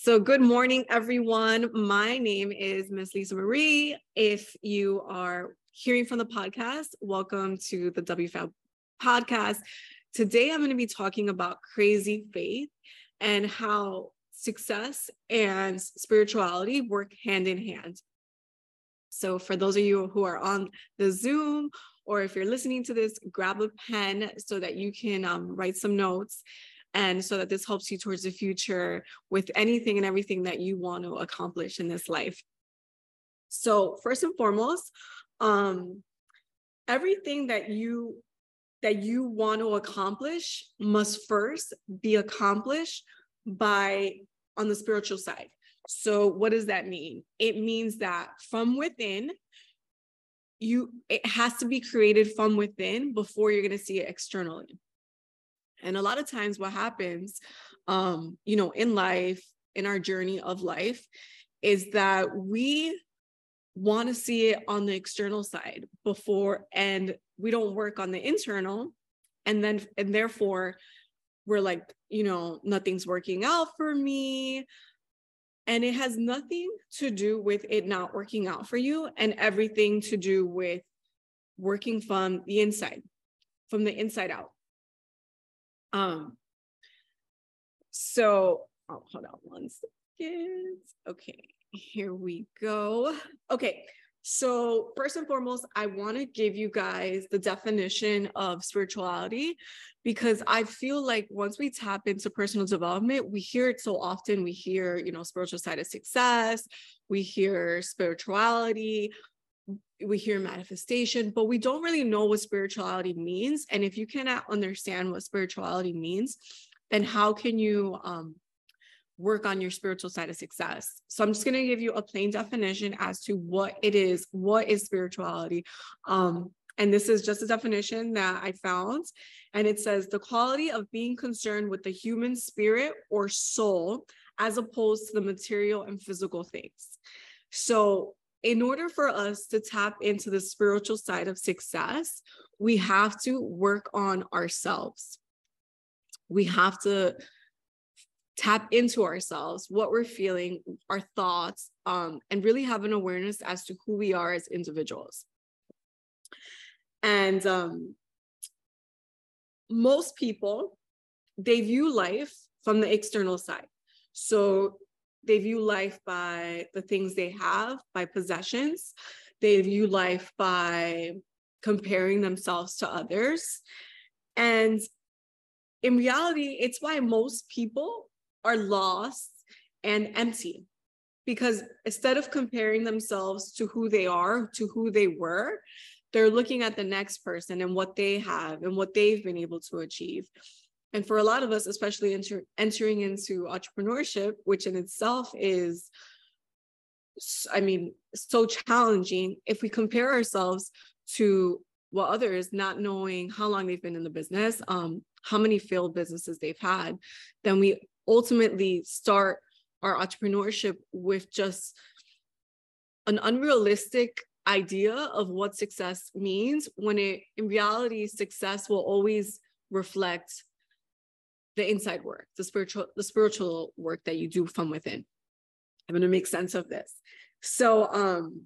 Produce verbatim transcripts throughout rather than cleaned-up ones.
So good morning, everyone. My name is Miss Lisa Marie. If you are hearing from the podcast, welcome to the W F A B podcast. Today, I'm going to be talking about crazy faith and how success and spirituality work hand in hand. So for those of you who are on the Zoom, or if you're listening to this, grab a pen so that you can um, write some notes, and so that this helps you towards the future with anything and everything that you want to accomplish in this life. So first and foremost, um, everything that you that you want to accomplish must first be accomplished by on the spiritual side. So what does that mean? It means that from within, you it has to be created from within before you're going to see it externally. And a lot of times what happens, um, you know, in life, in our journey of life, is that we want to see it on the external side before, and we don't work on the internal. And then, and therefore, we're like, you know, nothing's working out for me. And it has nothing to do with it not working out for you, and everything to do with working from the inside, from the inside out. Um, so, oh, hold on one second. Okay, here we go. Okay, so first and foremost, I want to give you guys the definition of spirituality, because I feel like once we tap into personal development, we hear it so often. We hear, you know, spiritual side of success, we hear spirituality, we hear manifestation, but we don't really know what spirituality means. And if you cannot understand what spirituality means, then how can you um, work on your spiritual side of success? So I'm just going to give you a plain definition as to what it is. What is spirituality? Um, and this is just a definition that I found. And it says the quality of being concerned with the human spirit or soul, as opposed to the material and physical things. So in order for us to tap into the spiritual side of success, we have to work on ourselves. We have to tap into ourselves, what we're feeling, our thoughts, um, and really have an awareness as to who we are as individuals. And um, most people, they view life from the external side. So they view life by the things they have, by possessions. They view life by comparing themselves to others. And in reality, it's why most people are lost and empty, because instead of comparing themselves to who they are, to who they were, they're looking at the next person and what they have and what they've been able to achieve. And for a lot of us, especially enter, entering into entrepreneurship, which in itself is, I mean, so challenging, if we compare ourselves to what others, not knowing how long they've been in the business, um, how many failed businesses they've had, then we ultimately start our entrepreneurship with just an unrealistic idea of what success means, when it, in reality, success will always reflect the inside work, the spiritual, the spiritual work that you do from within. I'm going to make sense of this. So, um,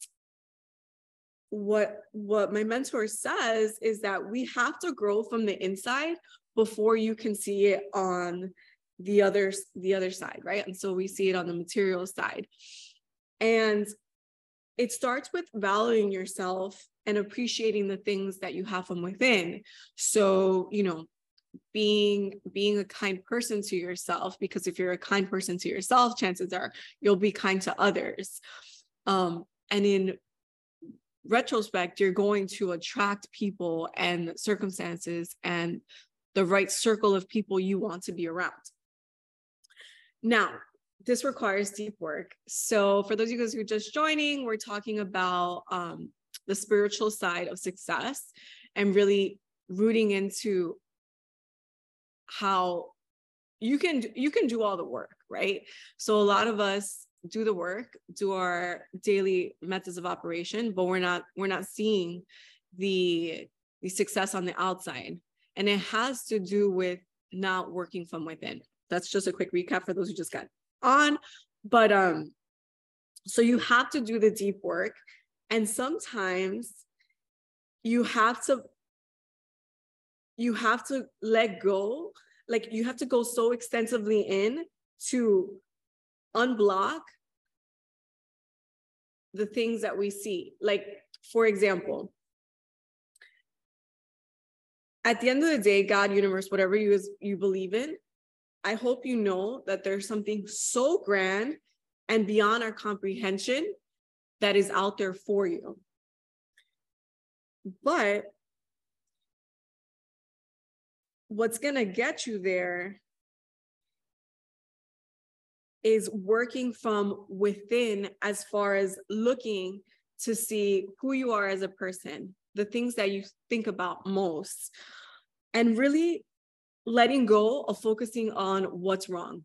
what, what my mentor says is that we have to grow from the inside before you can see it on the other, the other side, right? And so we see it on the material side. And it starts with valuing yourself and appreciating the things that you have from within. So, you know, being being a kind person to yourself, because if you're a kind person to yourself, chances are you'll be kind to others. Um, and in retrospect, you're going to attract people and circumstances and the right circle of people you want to be around. Now, this requires deep work. So for those of you guys who are just joining, we're talking about um, the spiritual side of success and really rooting into how you can you can do all the work, right? So a lot of us do the work, do our daily methods of operation, but we're not we're not seeing the the success on the outside, and it has to do with not working from within. That's just a quick recap for those who just got on. But um, so you have to do the deep work. And sometimes you have to, you have to let go. Like you have to go so extensively in to unblock the things that we see. Like, for example, at the end of the day, God, universe, whatever you is, you believe in, I hope you know that there's something so grand and beyond our comprehension that is out there for you. But what's going to get you there is working from within, as far as looking to see who you are as a person, the things that you think about most, and really letting go of focusing on what's wrong.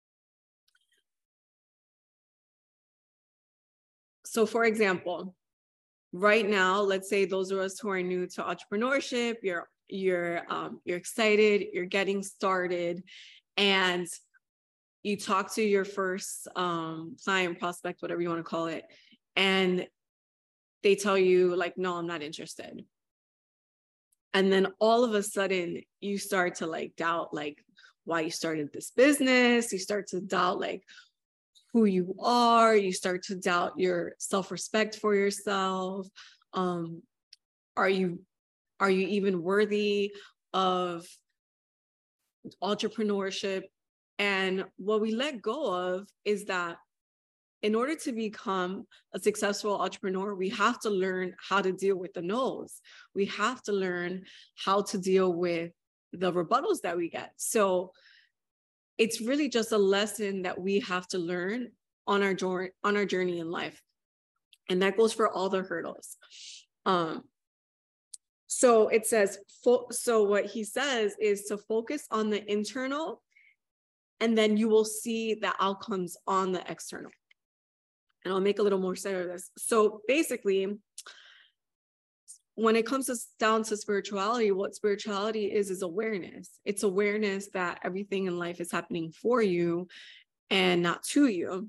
So for example, right now, let's say those of us who are new to entrepreneurship, you're you're um, you're excited, you're getting started, and you talk to your first um, client, prospect, whatever you want to call it, and they tell you like, no, I'm not interested. And then all of a sudden you start to like doubt like why you started this business. You start to doubt like who you are. You start to doubt your self-respect for yourself. Um, are you, are you even worthy of entrepreneurship? And what we let go of is that in order to become a successful entrepreneur, we have to learn how to deal with the no's. We have to learn how to deal with the rebuttals that we get. So it's really just a lesson that we have to learn on our journey, on our journey in life. And that goes for all the hurdles. Um, so it says, so what he says is to focus on the internal, and then you will see the outcomes on the external. And I'll make a little more sense of this. So basically, when it comes to, down to spirituality, what spirituality is, is awareness. It's awareness that everything in life is happening for you and not to you.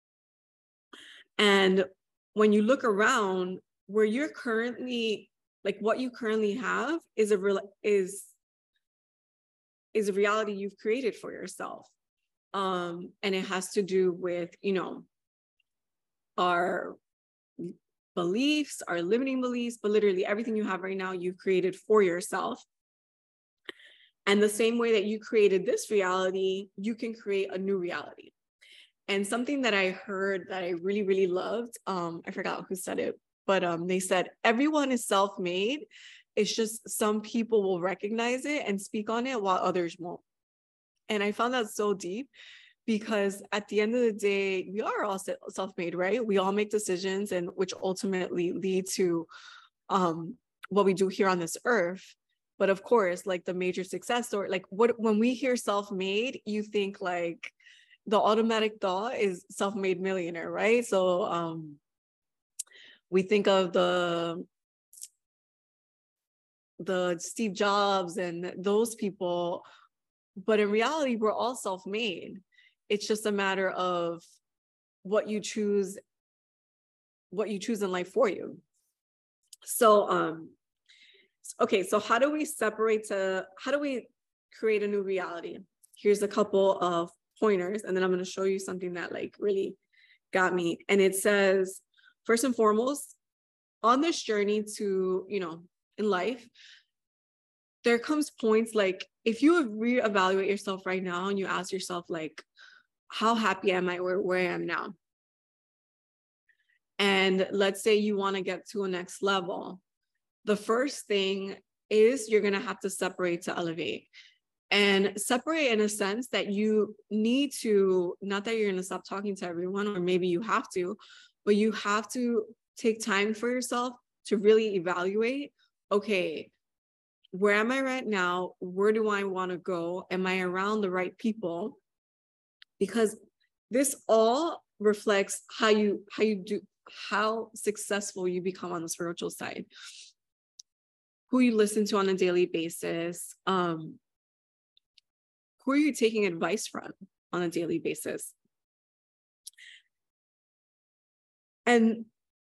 And when you look around, where you're currently, like what you currently have is a real, is, is a reality you've created for yourself. Um, and it has to do with, you know, our beliefs, our limiting beliefs, but literally everything you have right now, you've created for yourself. And the same way that you created this reality, you can create a new reality. And something that I heard that I really, really loved, um, I forgot who said it, but um, they said, everyone is self-made. It's just some people will recognize it and speak on it while others won't. And I found that so deep, because at the end of the day, we are all self-made, right? We all make decisions, and which ultimately lead to um, what we do here on this earth. But of course, like the major success story, like what, when we hear self-made, you think like the automatic thought is self-made millionaire, right? So um, we think of the, the Steve Jobs and those people, but in reality, we're all self-made. It's just a matter of what you choose, what you choose in life for you. So, um, okay, so how do we separate to, how do we create a new reality? Here's a couple of pointers, and then I'm going to show you something that like really got me. And it says, first and foremost, on this journey to, you know, in life, there comes points like if you reevaluate yourself right now and you ask yourself like, how happy am I where, where I am now? And let's say you want to get to a next level. The first thing is you're going to have to separate to elevate. And separate in a sense that you need to, not that you're going to stop talking to everyone, or maybe you have to, but you have to take time for yourself to really evaluate, okay, where am I right now? Where do I want to go? Am I around the right people? Because this all reflects how you, how you do, how successful you become on the spiritual side, who you listen to on a daily basis, um, who are you taking advice from on a daily basis? And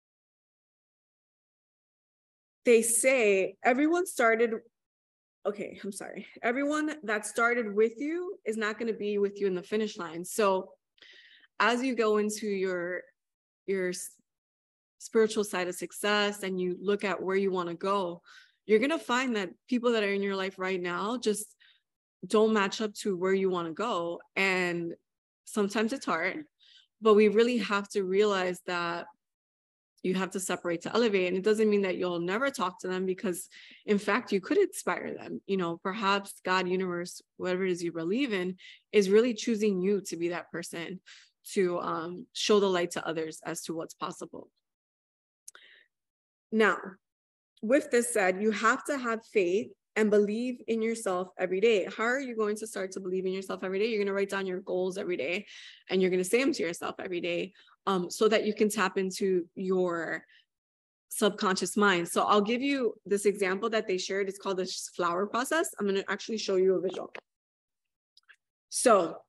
they say everyone started, okay, I'm sorry. Everyone that started with you is not going to be with you in the finish line. So as you go into your, your spiritual side of success and you look at where you want to go, you're going to find that people that are in your life right now just don't match up to where you want to go. And sometimes it's hard, but we really have to realize that you have to separate to elevate. And it doesn't mean that you'll never talk to them, because in fact, you could inspire them. You know, perhaps God, universe, whatever it is you believe in, is really choosing you to be that person to um, show the light to others as to what's possible. Now, with this said, you have to have faith and believe in yourself every day. How are you going to start to believe in yourself every day? You're going to write down your goals every day, and you're going to say them to yourself every day, um, so that you can tap into your subconscious mind. So I'll give you this example that they shared. It's called the flower process. I'm going to actually show you a visual. So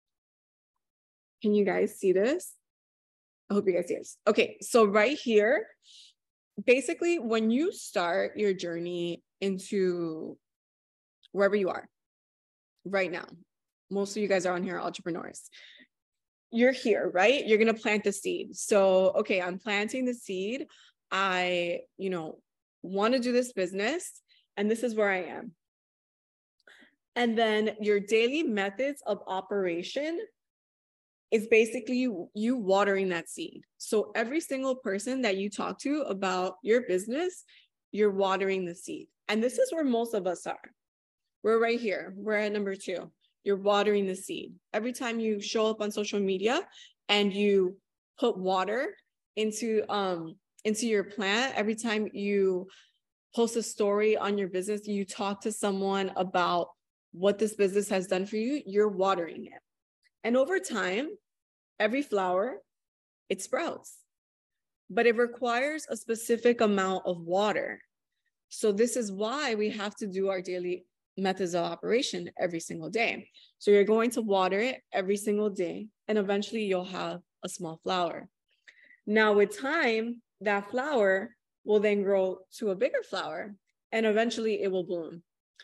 can you guys see this? I hope you guys see this. Okay, so right here, basically, when you start your journey into wherever you are right now, most of you guys are on here, entrepreneurs. You're here, right? You're going to plant the seed. So, okay, I'm planting the seed. I, you know, want to do this business, and this is where I am. And then your daily methods of operation is basically you, you watering that seed. So every single person that you talk to about your business, you're watering the seed. And this is where most of us are. We're right here. We're at number two. You're watering the seed. Every time you show up on social media and you put water into, um, into your plant, every time you post a story on your business, you talk to someone about what this business has done for you, you're watering it. And over time, every flower, it sprouts, but it requires a specific amount of water. So this is why we have to do our daily methods of operation every single day. So you're going to water it every single day, and eventually you'll have a small flower. Now with time, that flower will then grow to a bigger flower, and eventually it will bloom.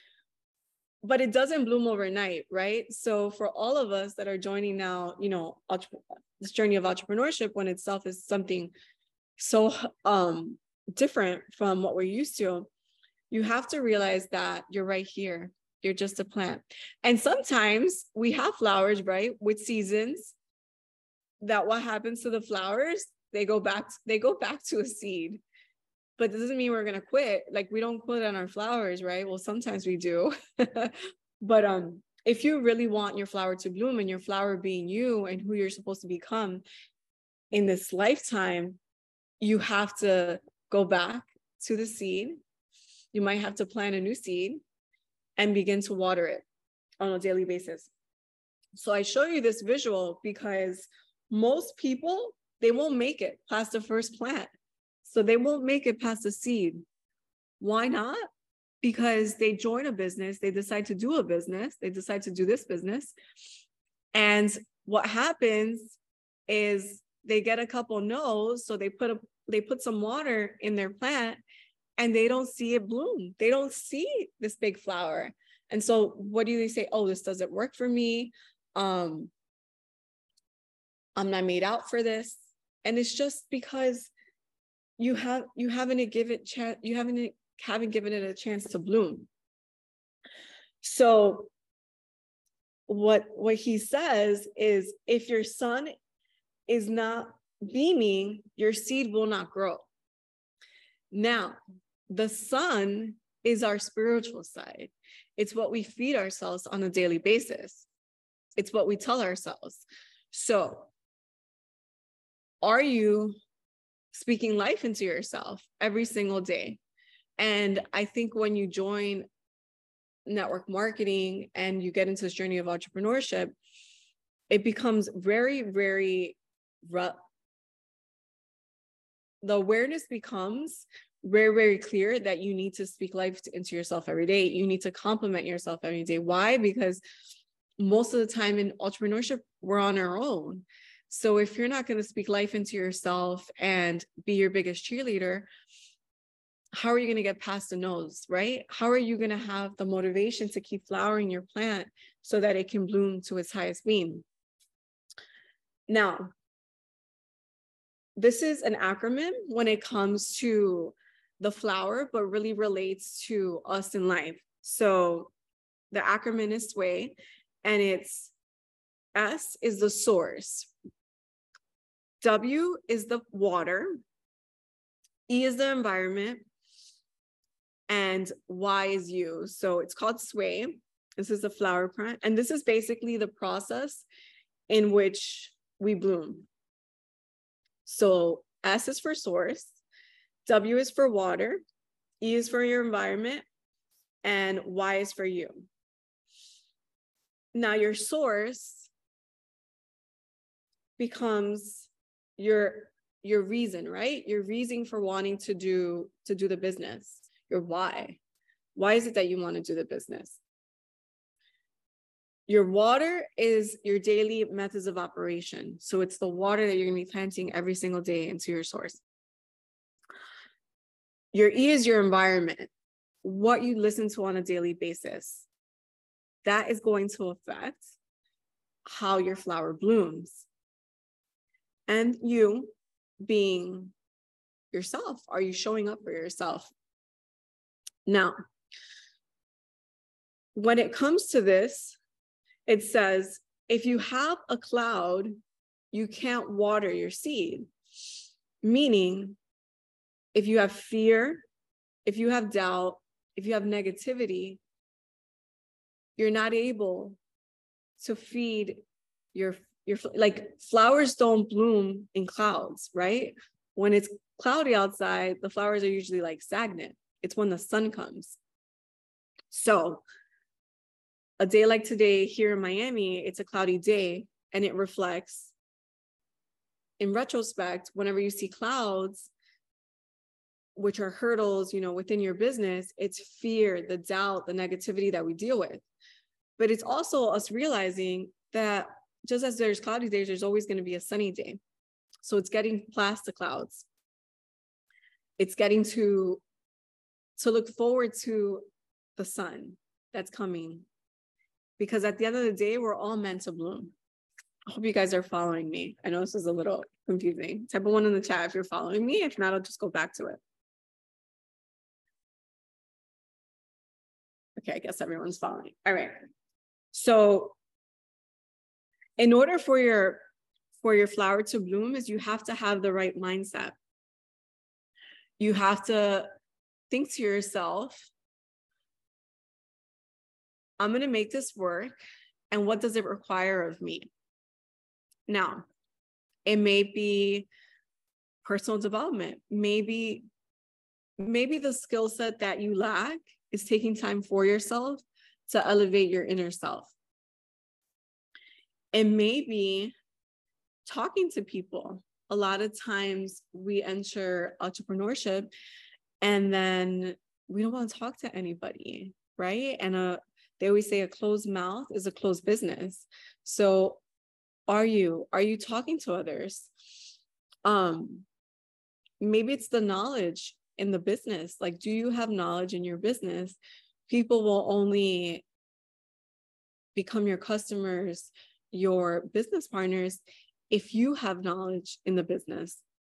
But it doesn't bloom overnight, right? So for all of us that are joining now, you know, this journey of entrepreneurship, when itself is something so um, different from what we're used to, you have to realize that you're right here. You're just a plant. And sometimes we have flowers, right, with seasons, that what happens to the flowers, they go back, they go back to a seed. But it doesn't mean we're going to quit. Like, we don't quit on our flowers, right? Well, sometimes we do. But um, if you really want your flower to bloom, and your flower being you and who you're supposed to become in this lifetime, you have to go back to the seed. You might have to plant a new seed and begin to water it on a daily basis. So I show you this visual because most people, they won't make it past the first plant. So they won't make it past the seed. Why not? Because they join a business, they decide to do a business, they decide to do this business. And what happens is they get a couple no's, so they put a they put some water in their plant, and they don't see it bloom. They don't see this big flower. And so what do they say? Oh, this doesn't work for me. Um, I'm not made out for this. And it's just because you have you haven't given it chance you haven't haven't given it a chance to bloom. So what what he says is, if your sun is not beaming, your seed will not grow. Now, the sun is our spiritual side. It's what we feed ourselves on a daily basis. It's what we tell ourselves. So are you speaking life into yourself every single day? And I think when you join network marketing and you get into this journey of entrepreneurship, it becomes very, very rough. The awareness becomes very, very clear that you need to speak life into yourself every day. You need to compliment yourself every day. Why? Because most of the time in entrepreneurship, we're on our own. So if you're not going to speak life into yourself and be your biggest cheerleader, how are you going to get past the no's, right? How are you going to have the motivation to keep flowering your plant so that it can bloom to its highest beam? Now, this is an acronym when it comes to the flower, but really relates to us in life. So the acronym is SWAY, and it's S is the source, W is the water, E is the environment, and Y is you. So it's called SWAY. This is the flower plant, and this is basically the process in which we bloom. So S is for source, W is for water, E is for your environment, and Y is for you. Now your source becomes your your reason, right? Your reason for wanting to do to do the business. Your why. Why is it that you want to do the business? Your water is your daily methods of operation. So it's the water that you're going to be planting every single day into your source. Your E is your environment, what you listen to on a daily basis. That is going to affect how your flower blooms. And you being yourself. Are you showing up for yourself? Now, when it comes to this, it says, if you have a cloud, you can't water your seed. Meaning, if you have fear, if you have doubt, if you have negativity, you're not able to feed your, your, like flowers don't bloom in clouds, right? When it's cloudy outside, the flowers are usually like stagnant. It's when the sun comes. So a day like today here in Miami, it's a cloudy day, and it reflects, in retrospect, whenever you see clouds, which are hurdles, you know, within your business, it's fear, the doubt, the negativity that we deal with. But it's also us realizing that just as there's cloudy days, there's always going to be a sunny day. So it's getting past the clouds. It's getting to, to look forward to the sun that's coming. Because at the end of the day, we're all meant to bloom. I hope you guys are following me. I know this is a little confusing. Type of one in the chat if you're following me. If not, I'll just go back to it. Okay, I guess everyone's following. All right. So in order for your, for your flower to bloom is you have to have the right mindset. You have to think to yourself, I'm going to make this work. And what does it require of me? Now, it may be personal development. Maybe, maybe the skill set that you lack is taking time for yourself to elevate your inner self. It may be talking to people. A lot of times we enter entrepreneurship and then we don't want to talk to anybody, right? And a They always say a closed mouth is a closed business. So are you, are you talking to others? Um, maybe it's the knowledge in the business. Like, do you have knowledge in your business? People will only become your customers, your business partners, if you have knowledge in the business.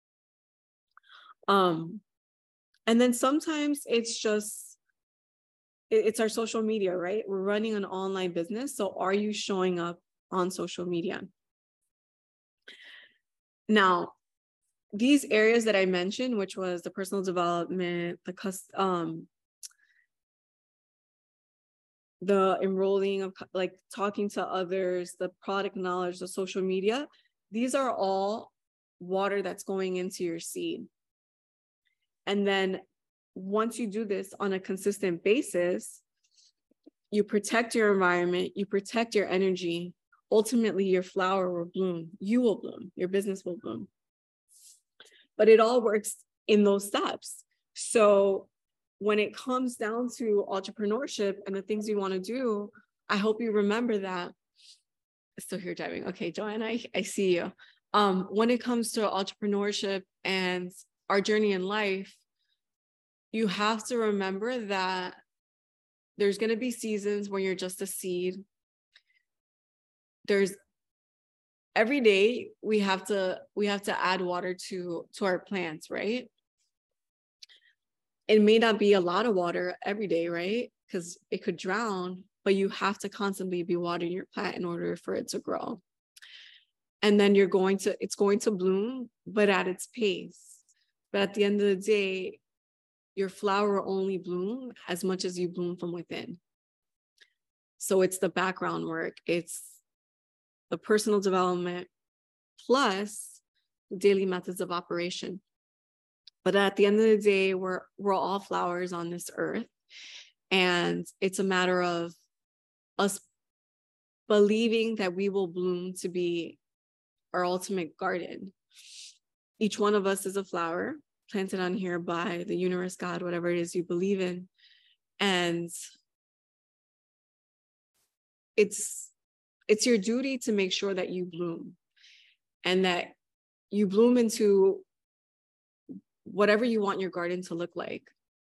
Um, and then sometimes it's just, it's our social media, right? We're running an online business. So are you showing up on social media? Now, these areas that I mentioned, which was the personal development, the custom, um, the enrolling of like talking to others, the product knowledge, the social media, these are all water that's going into your seed. And then once you do this on a consistent basis, you protect your environment, you protect your energy. Ultimately, your flower will bloom. You will bloom. Your business will bloom. But it all works in those steps. So when it comes down to entrepreneurship and the things you want to do, I hope you remember that. Still here driving. Okay, Joanna, I, I see you. Um, when it comes to entrepreneurship and our journey in life, you have to remember that there's going to be seasons when you're just a seed. There's every day we have to we have to add water to to our plants, right? It may not be a lot of water every day, right? Because it could drown, but you have to constantly be watering your plant in order for it to grow. And then you're going to, it's going to bloom, but at its pace. But at the end of the day, your flower will only bloom as much as you bloom from within. So it's the background work. It's the personal development plus daily methods of operation. But at the end of the day, we're, we're all flowers on this earth. And it's a matter of us believing that we will bloom to be our ultimate garden. Each one of us is a flower planted on here by the universe, God, whatever it is you believe in. And it's, it's your duty to make sure that you bloom and that you bloom into whatever you want your garden to look like.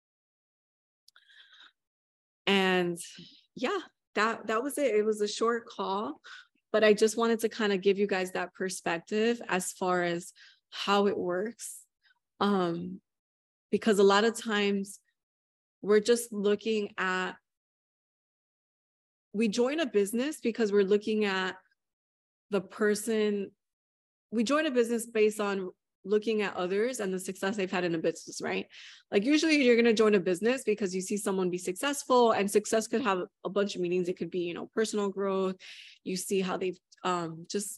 And yeah, that, that was it. It was a short call, but I just wanted to kind of give you guys that perspective as far as how it works. Um, because a lot of times we're just looking at, we join a business because we're looking at the person, we join a business based on looking at others and the success they've had in a business, right? Like usually you're going to join a business because you see someone be successful, and success could have a bunch of meanings. It could be, you know, personal growth. You see how they've um, just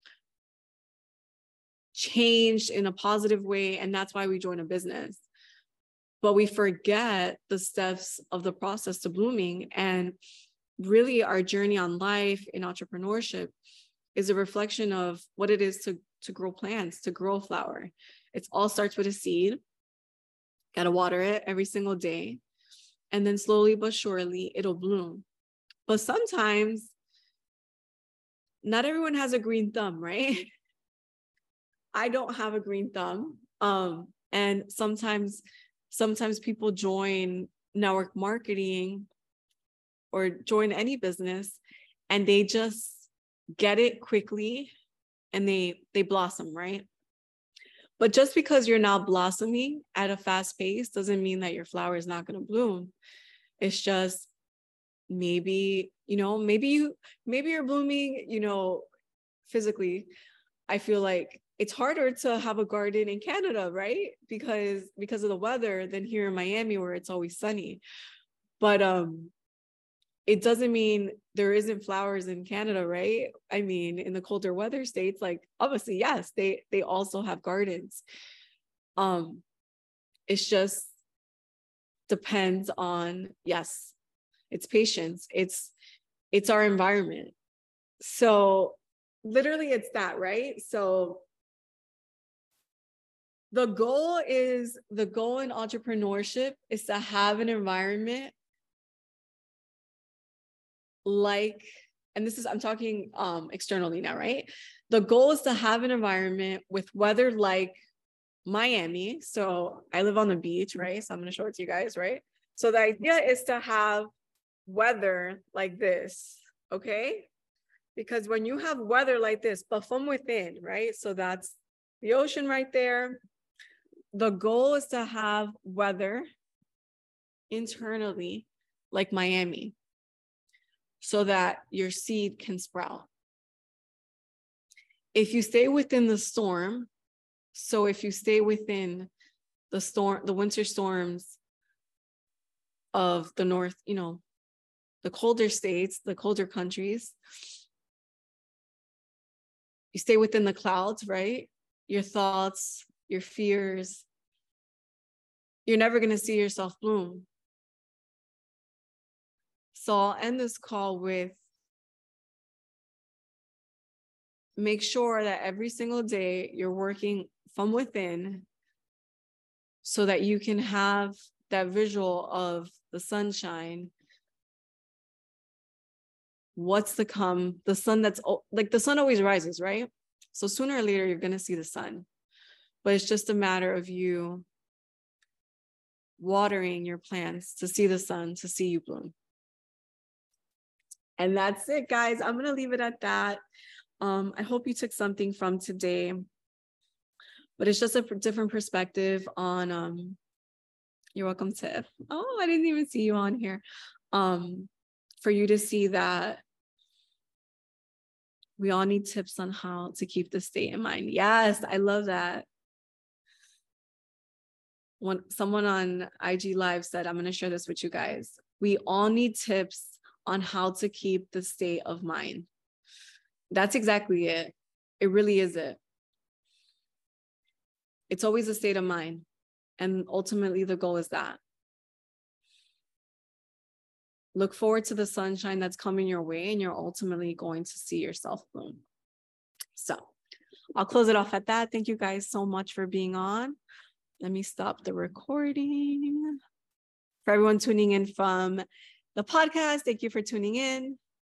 changed in a positive way. And that's why we join a business. But we forget the steps of the process to blooming. And really our journey on life in entrepreneurship is a reflection of what it is to to grow plants, to grow a flower. It all starts with a seed. Got to water it every single day. And then slowly but surely, it'll bloom. But sometimes, not everyone has a green thumb, right? I don't have a green thumb. Um, and sometimes, sometimes people join network marketing or join any business and they just get it quickly and they they blossom, right? But just because you're now blossoming at a fast pace doesn't mean that your flower is not going to bloom. It's just maybe, you know, maybe you maybe you're blooming, you know, physically. I feel like it's harder to have a garden in Canada, right? Because because of the weather than here in Miami where it's always sunny. But um it doesn't mean there isn't flowers in Canada, right? I mean, in the colder weather states, like obviously, yes, they they also have gardens. Um, it's just depends on, yes, it's patience. It's it's our environment. So literally it's that, right? So the goal is the goal in entrepreneurship is to have an environment like, and this is, I'm talking um, externally now, right? The goal is to have an environment with weather like Miami. So I live on the beach, right? So I'm going to show it to you guys, right? So the idea is to have weather like this, okay? Because when you have weather like this, but from within, right? So that's the ocean right there. The goal is to have weather internally like Miami, so that your seed can sprout. If you stay within the storm, so if you stay within the storm, the winter storms of the north, you know, the colder states, the colder countries, you stay within the clouds, right? Your thoughts, your fears, you're never going to see yourself bloom. So I'll end this call with, make sure that every single day you're working from within so that you can have that visual of the sunshine. What's to come, the sun that's, like the sun always rises, right? So sooner or later, you're going to see the sun. But it's just a matter of you watering your plants to see the sun, to see you bloom. And that's it, guys. I'm going to leave it at that. Um, I hope you took something from today. But it's just a different perspective on, um, you're welcome, Tiff. Oh, I didn't even see you on here. Um, for you to see that we all need tips on how to keep the state in mind. Yes, I love that. When someone on I G Live said, I'm going to share this with you guys. We all need tips on how to keep the state of mind. That's exactly it. It really is it. It's always a state of mind. And ultimately, the goal is that. Look forward to the sunshine that's coming your way, and you're ultimately going to see yourself bloom. So I'll close it off at that. Thank you guys so much for being on. Let me stop the recording. For everyone tuning in from the podcast, thank you for tuning in.